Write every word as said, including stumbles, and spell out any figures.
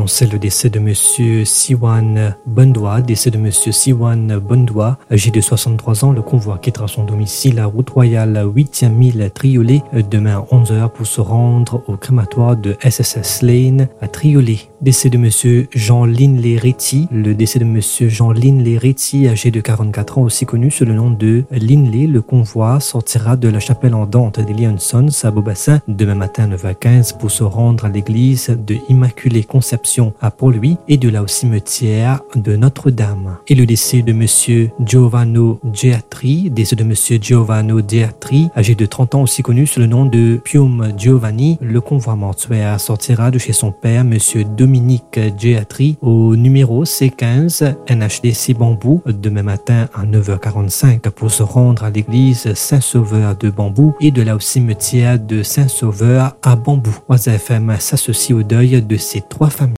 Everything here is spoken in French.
annonçait le décès de Monsieur Siwan Bundwa, décès de Monsieur Siwan Bundwa, âgé de soixante-trois ans. Le convoi quittera son domicile à route royale huitième mille Triolet demain à onze heures pour se rendre au crématoire de S S S Lane à Triolet. Décès de Monsieur Jean Linley Ritty. Le décès de Monsieur Jean Linley Ritty, âgé de quarante-quatre ans, aussi connu sous le nom de Linley. Le convoi sortira de la chapelle ardente des Lionsons à Beaubassin demain matin à neuf heures quinze pour se rendre à l'église de Immaculée Conception à Port-Louis et de là au cimetière de Notre-Dame. Et le décès de Monsieur Giovanni Geatri, décès de Monsieur Giovanni Geatri, âgé de trente ans, aussi connu sous le nom de Pium Giovanni. Le convoi mortuaire sortira de chez son père, Monsieur Dominique Geatri, au numéro C quinze N H D C Bambou demain matin à neuf heures quarante-cinq pour se rendre à l'église Saint-Sauveur de Bambou et de là au cimetière de Saint-Sauveur à Bambou. Waza F M s'associe au deuil de ces trois familles.